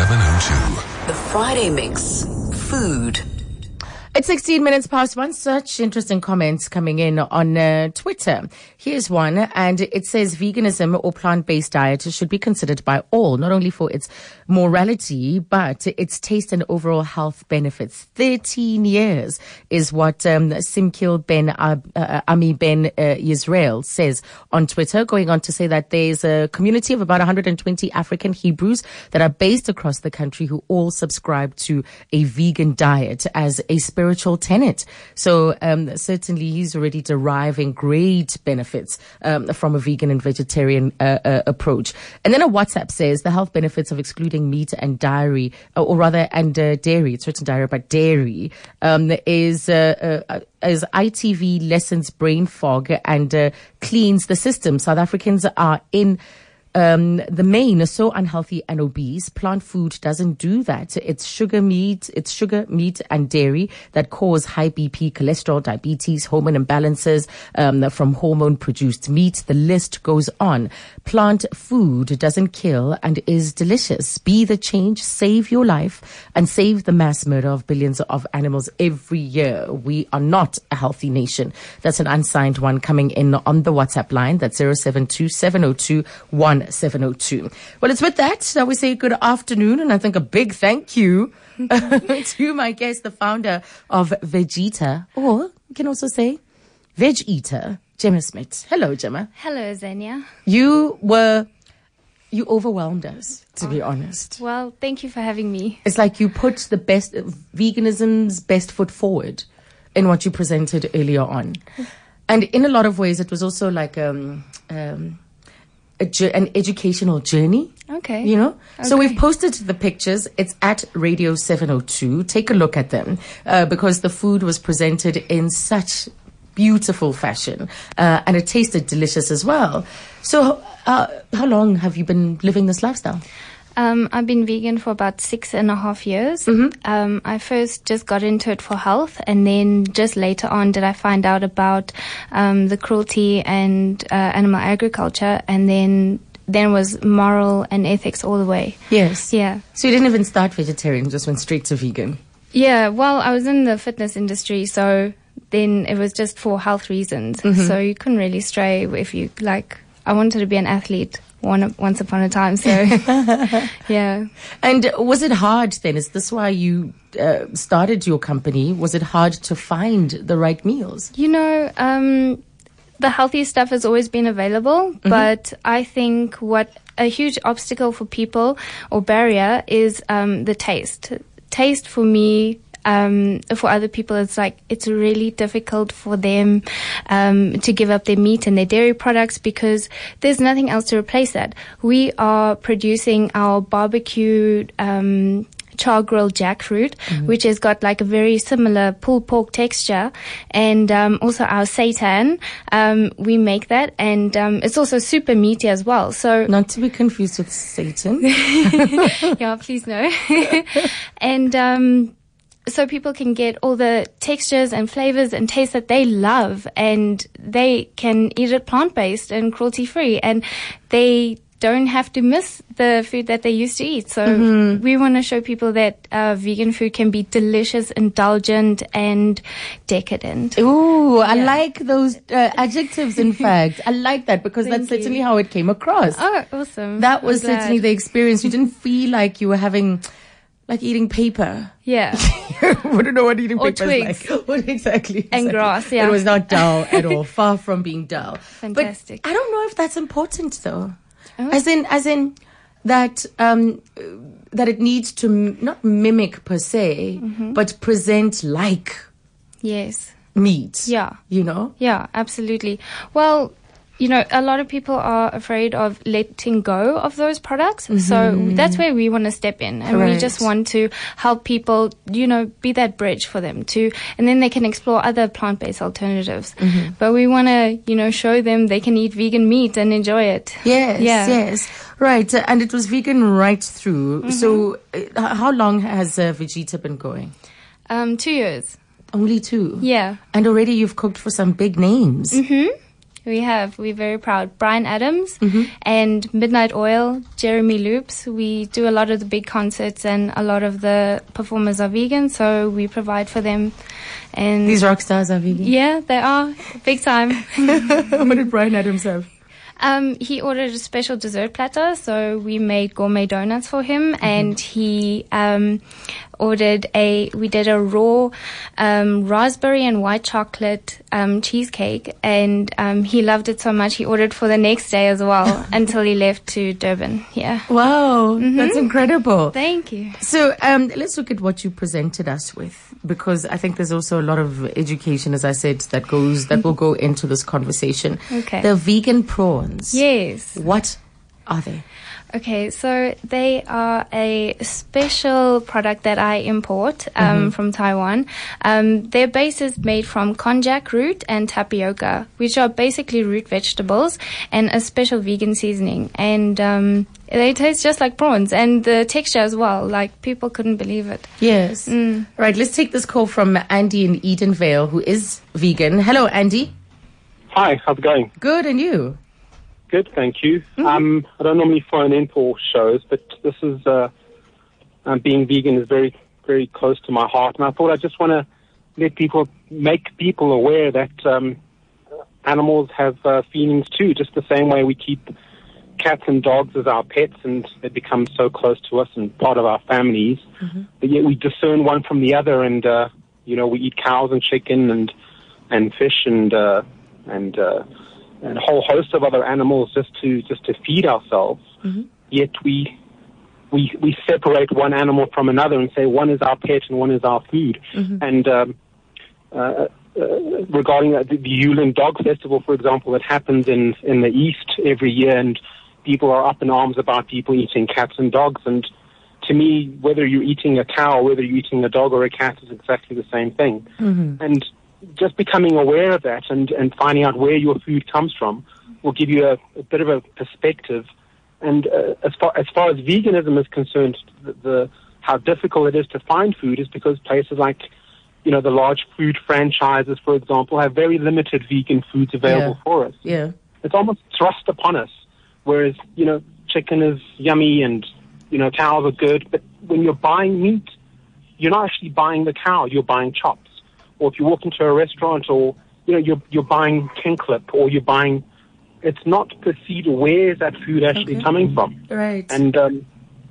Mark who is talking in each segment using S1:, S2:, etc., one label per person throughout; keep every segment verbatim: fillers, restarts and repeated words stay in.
S1: seven oh two.
S2: The Friday Mix. Food.
S3: It's sixteen minutes past one. Such interesting comments coming in on uh, Twitter. Here's one, and it says veganism or plant-based diet should be considered by all, not only for its morality, but its taste and overall health benefits. thirteen years is what um, Simkil Ben uh, uh, Ami Ben uh, Israel says on Twitter, going on to say that there's a community of about one hundred twenty African Hebrews that are based across the country who all subscribe to a vegan diet as a spiritual tenet. So um, certainly he's already deriving great benefits um, from a vegan and vegetarian uh, uh, approach. And then a WhatsApp says the health benefits of excluding meat and dairy, uh, or rather, and uh, dairy, it's written dairy, but dairy, um, is uh, uh, as I T V lessens brain fog and uh, cleans the system. South Africans are in Um, the main are so unhealthy and obese. Plant food doesn't do that. It's sugar meat, it's sugar, meat and dairy that cause high B P, cholesterol, diabetes, hormone imbalances, um, from hormone produced meat. The list goes on. Plant food doesn't kill and is delicious. Be the change, save your life and save the mass murder of billions of animals every year. We are not a healthy nation. That's an unsigned one coming in on the WhatsApp line. That's zero seven two seven zero two one seven oh two. Well, it's with that that we say good afternoon, and I think a big thank you to my guest, the founder of Vegeta, or you can also say Veg Eater, Gemma Smith. Hello, Gemma.
S4: Hello, Xenia.
S3: You were, you overwhelmed us, to oh, be honest.
S4: Well, thank you for having me.
S3: It's like you put the best, veganism's best foot forward in what you presented earlier on. And in a lot of ways, it was also like, um, um, A, an educational journey.
S4: Okay.
S3: You know?
S4: Okay.
S3: So we've posted the pictures. It's at Radio seven oh two. Take a look at them uh, because the food was presented in such beautiful fashion uh, and it tasted delicious as well. So uh, how long have you been living this lifestyle?
S4: Um, I've been vegan for about six and a half years.
S3: Mm-hmm.
S4: Um, I first just got into it for health, and then just later on did I find out about um, the cruelty and uh, animal agriculture, and then then was moral and ethics all the way.
S3: Yes.
S4: Yeah.
S3: So you didn't even start vegetarian, just went straight to vegan.
S4: Yeah. Well, I was in the fitness industry, so then it was just for health reasons.
S3: Mm-hmm.
S4: So you couldn't really stray if you like. I wanted to be an athlete. One, once upon a time, so yeah.
S3: And was it hard then? Is this why you uh, started your company? Was it hard to find the right meals?
S4: You know, um, the healthy stuff has always been available, mm-hmm. but I think what a huge obstacle for people or barrier is um, the taste. Taste for me. Um, for other people, it's like it's really difficult for them um, to give up their meat and their dairy products because there's nothing else to replace that. We are producing our barbecue um, char grilled jackfruit, mm-hmm. which has got like a very similar pulled pork texture, and um, also our seitan. Um, we make that, and um, it's also super meaty as well. So
S3: not to be confused with Satan.
S4: Yeah, please no. And um, so people can get all the textures and flavors and tastes that they love, and they can eat it plant-based and cruelty-free, and they don't have to miss the food that they used to eat. So mm-hmm. we want to show people that uh, vegan food can be delicious, indulgent, and decadent.
S3: Ooh, yeah. I like those uh, adjectives, in fact. I like that because
S4: Thank
S3: that's
S4: you.
S3: certainly how it came across.
S4: Oh, awesome.
S3: That was
S4: I'm glad.
S3: certainly the experience. You didn't feel like you were having... like eating paper.
S4: Yeah.
S3: I don't know what eating
S4: or
S3: paper
S4: twigs.
S3: is like. What exactly?
S4: And
S3: exactly.
S4: grass, yeah.
S3: It was not dull at all. Far from being dull.
S4: Fantastic.
S3: But I don't know if that's important though.
S4: Oh.
S3: As in, as in that, um, that it needs to m- not mimic per se,
S4: mm-hmm.
S3: but present like
S4: yes.
S3: meat.
S4: Yeah.
S3: You know?
S4: Yeah, absolutely. Well, you know, a lot of people are afraid of letting go of those products. Mm-hmm. So that's where we want to step in. And
S3: right.
S4: we just want to help people, you know, be that bridge for them to, and then they can explore other plant-based alternatives. Mm-hmm. But we want to, you know, show them they can eat vegan meat and enjoy it.
S3: Yes,
S4: yeah.
S3: yes. Right. Uh, and it was vegan right through. Mm-hmm. So uh, how long has uh, Vegeta been going?
S4: Um, two years.
S3: Only two?
S4: Yeah.
S3: And already you've cooked for some big names.
S4: Mm-hmm. We have. We're very proud. Brian Adams mm-hmm. and Midnight Oil, Jeremy Loops. We do a lot of the big concerts and a lot of the performers are vegan, so we provide for them. And
S3: these rock stars are vegan?
S4: Yeah, they are. Big time.
S3: What did Brian Adams have?
S4: Um, he ordered a special dessert platter, so we made gourmet donuts for him, mm-hmm. and he um, ordered a, we did a raw um, raspberry and white chocolate um, cheesecake, and um, he loved it so much he ordered for the next day as well until he left to Durban. Yeah.
S3: Wow, mm-hmm. That's incredible.
S4: Thank you.
S3: So um, let's look at what you presented us with, because I think there's also a lot of education, as I said, that goes that will go into this conversation.
S4: Okay.
S3: The vegan prawns.
S4: Yes.
S3: What are they?
S4: Okay, so they are a special product that I import um, mm-hmm. from Taiwan. Um, their base is made from konjac root and tapioca, which are basically root vegetables, and a special vegan seasoning. And um, they taste just like prawns, and the texture as well. Like, people couldn't believe it.
S3: Yes. Mm. Right, let's take this call from Andy in Edenvale, who is vegan. Hello, Andy.
S1: Hi, how's it going?
S3: Good, and you?
S1: Good, thank you.
S3: Mm-hmm.
S1: Um, I don't normally phone in for shows, but this is, uh, um, being vegan is very, very close to my heart. And I thought I just want to let people, make people aware that um, animals have uh, feelings too, just the same way we keep cats and dogs as our pets, and they become so close to us and part of our families. Mm-hmm. But yet we discern one from the other, and, uh, you know, we eat cows and chicken and, and fish and, uh, and, uh, and a whole host of other animals just to just to feed ourselves. Mm-hmm. Yet we we we separate one animal from another and say one is our pet and one is our food. Mm-hmm. And um, uh, uh, regarding uh, the, the Yulin Dog Festival, for example, that happens in in the East every year, and people are up in arms about people eating cats and dogs. And to me, whether you're eating a cow or whether you're eating a dog or a cat is exactly the same thing. Mm-hmm. And just becoming aware of that and, and finding out where your food comes from will give you a, a bit of a perspective. And uh, as far as far as veganism is concerned, the, the how difficult it is to find food is because places like, you know, the large food franchises, for example, have very limited vegan foods available
S3: yeah.
S1: for us.
S3: Yeah,
S1: it's almost thrust upon us. Whereas, you know, chicken is yummy and, you know, cows are good, but when you're buying meat, you're not actually buying the cow, you're buying chops. Or if you walk into a restaurant, or you know, you're you're buying Kinclip, or you're buying, it's not perceived where is that food actually okay. coming from.
S3: Right.
S1: And um,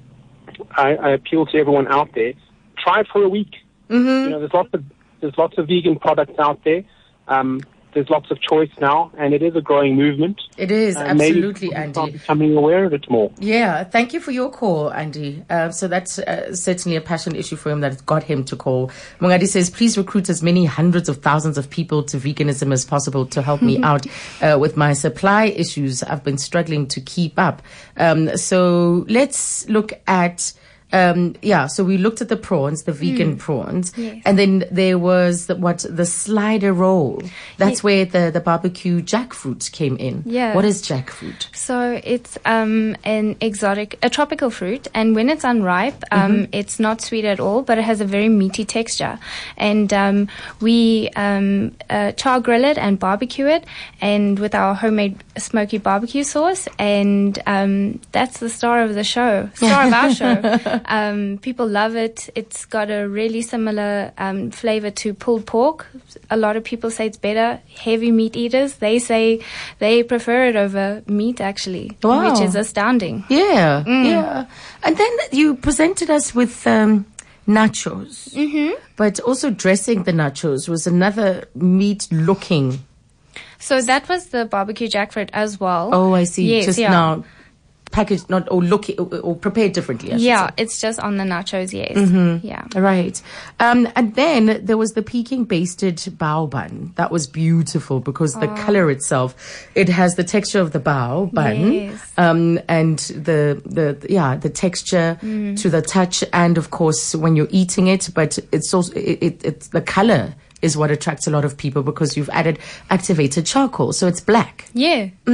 S1: I, I appeal to everyone out there: try it for a week. Mm-hmm. You know, there's lots of there's lots of vegan products out there. Um, there's lots of choice now, and it is a growing movement.
S3: It is, uh, absolutely,
S1: maybe
S3: Andy.
S1: Becoming aware of it more.
S3: Yeah, thank you for your call, Andy. Uh, so that's uh, certainly a passion issue for him that got him to call. Mongadi says, please recruit as many hundreds of thousands of people to veganism as possible to help me out uh, with my supply issues. I've been struggling to keep up. Um, so let's look at... Um, yeah, so we looked at the prawns, the vegan mm. prawns,
S4: yes.
S3: and then there was the, what the slider roll. That's yeah. where the, the barbecue jackfruit came in.
S4: Yeah.
S3: What is jackfruit?
S4: So it's um, an exotic, a tropical fruit, and when it's unripe, um, mm-hmm. it's not sweet at all, but it has a very meaty texture. And um, we um, uh, char grill it and barbecue it, and with our homemade smoky barbecue sauce, and um, that's the star of the show, star of our show. Um, people love it. It's got a really similar um, flavor to pulled pork. A lot of people say it's better. Heavy meat eaters, they say they prefer it over meat, actually,
S3: wow.
S4: which is astounding.
S3: Yeah,
S4: mm.
S3: yeah. And then you presented us with um, nachos,
S4: mm-hmm.
S3: but also dressing the nachos was another meat-looking.
S4: So that was the barbecue jackfruit as well.
S3: Oh, I see.
S4: Yes,
S3: Just
S4: yeah.
S3: now. Packaged, not or look or, or prepared differently. I
S4: yeah,
S3: say.
S4: It's just on the nachos. Yes,
S3: mm-hmm.
S4: yeah,
S3: right. Um, and then there was the Peking basted bao bun. That was beautiful because the oh. color itself, it has the texture of the bao bun,
S4: yes.
S3: um, and the the yeah the texture mm. to the touch, and of course when you're eating it. But it's also it, it it's the color is what attracts a lot of people because you've added activated charcoal, so it's black.
S4: Yeah,
S3: mm.
S4: it's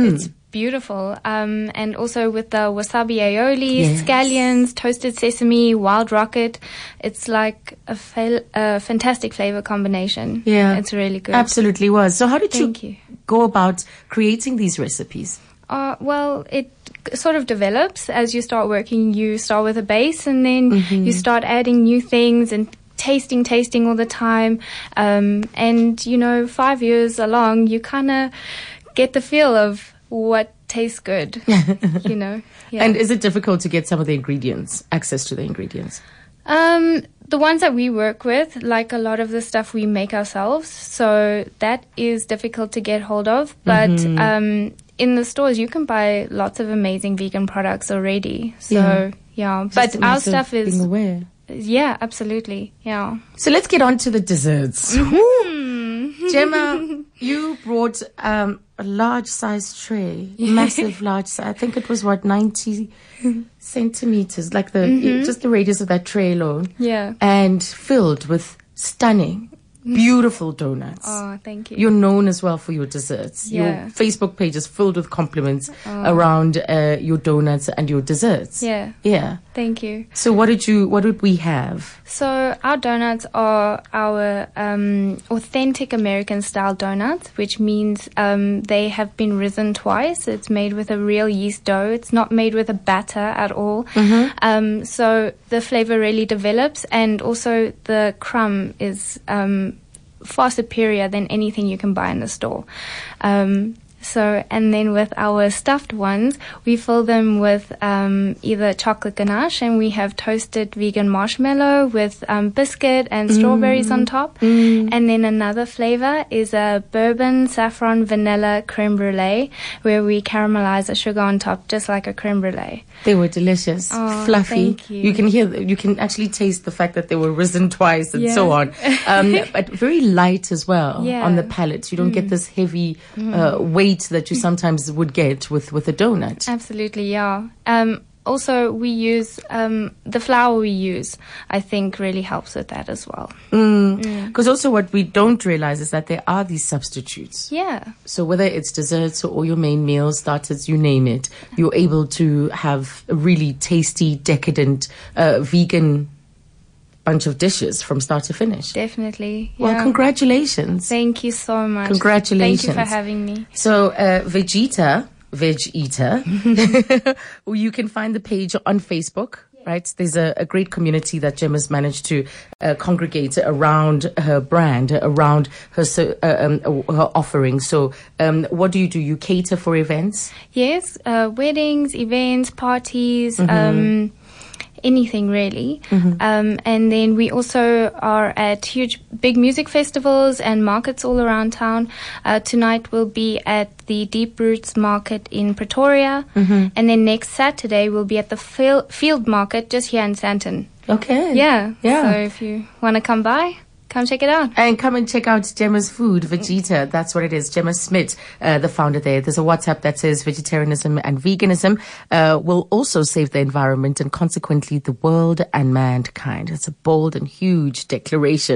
S4: beautiful. Um, and also with the wasabi aioli,
S3: Yes.
S4: scallions, toasted sesame, wild rocket. It's like a, fa- a fantastic flavor combination.
S3: Yeah.
S4: It's really good.
S3: Absolutely was. So how did
S4: Thank
S3: you,
S4: you.
S3: go about creating these recipes?
S4: Uh, well, it sort of develops as you start working. You start with a base, and then
S3: Mm-hmm.
S4: you start adding new things and tasting, tasting all the time. Um, and, you know, five years along, you kind of get the feel of what tastes good, you know. Yeah.
S3: And is it difficult to get some of the ingredients, access to the ingredients?
S4: Um, the ones that we work with, like a lot of the stuff we make ourselves, so that is difficult to get hold of. But
S3: Mm-hmm.
S4: um, in the stores, you can buy lots of amazing vegan products already. So
S3: Yeah.
S4: yeah,
S3: Just
S4: but
S3: a
S4: our
S3: matter of
S4: stuff is
S3: being aware.
S4: yeah, absolutely, yeah.
S3: So let's get on to the desserts.
S4: Mm-hmm.
S3: Gemma, you brought um, a large size tray, massive large size. I think it was what, ninety centimeters, like the just the radius of that tray alone.
S4: Mm-hmm. Yeah.
S3: And filled with stunning, beautiful donuts.
S4: Oh, thank you.
S3: You're known as well for your desserts.
S4: Yeah.
S3: Your Facebook page is filled with compliments around uh, your donuts and your desserts.
S4: Yeah.
S3: Yeah.
S4: Thank you.
S3: So what did you? What did we have?
S4: So our donuts are our um, authentic American style donuts, which means um, they have been risen twice. It's made with a real yeast dough. It's not made with a batter at all. Um, so the flavor really develops, and also the crumb is um, far superior than anything you can buy in the store. Um, So, and then with our stuffed ones, we fill them with um, either chocolate ganache, and we have toasted vegan marshmallow with um, biscuit and strawberries on top. And then another flavor is a bourbon, saffron, vanilla creme brulee, where we caramelize the sugar on top, just like a creme brulee.
S3: They were delicious,
S4: Oh,
S3: fluffy.
S4: thank you.
S3: can hear, you can actually taste the fact that they were risen twice and so
S4: Yeah.
S3: on. Um, but very light as well
S4: Yeah.
S3: on the palate. You don't get this heavy uh, weight that you sometimes would get with, with a donut.
S4: Absolutely, yeah. Um, also, we use um, the flour we use, I think, really helps with that as well.
S3: Because also what we don't realize is that there are these substitutes.
S4: Yeah.
S3: So whether it's desserts or your main meals, starters, you name it, you're able to have a really tasty, decadent, uh, vegan bunch of dishes from start to finish.
S4: Definitely.
S3: Well,
S4: yeah.
S3: congratulations.
S4: Thank you so much.
S3: Congratulations.
S4: Thank you for having me.
S3: So, uh, Vegeta, Veg Eater, you can find the page on Facebook, right? There's a, a great community that Gemma's managed to uh, congregate around her brand, around her so, uh, um, her offering. So, um, what do you do? You cater for events?
S4: Yes, uh, weddings, events, parties, um, anything really. Um, and then we also are at huge, big music festivals and markets all around town. Uh, tonight we'll be at the Deep Roots Market in Pretoria. And then next Saturday we'll be at the Field, field Market just here in Sandton.
S3: Okay.
S4: Yeah.
S3: Yeah.
S4: So if you want to come by, come check it out.
S3: And come and check out Gemma's food, Vegeta. That's what it is. Gemma Smith, uh, the founder there. There's a WhatsApp that says vegetarianism and veganism uh, will also save the environment and consequently the world and mankind. It's a bold and huge declaration.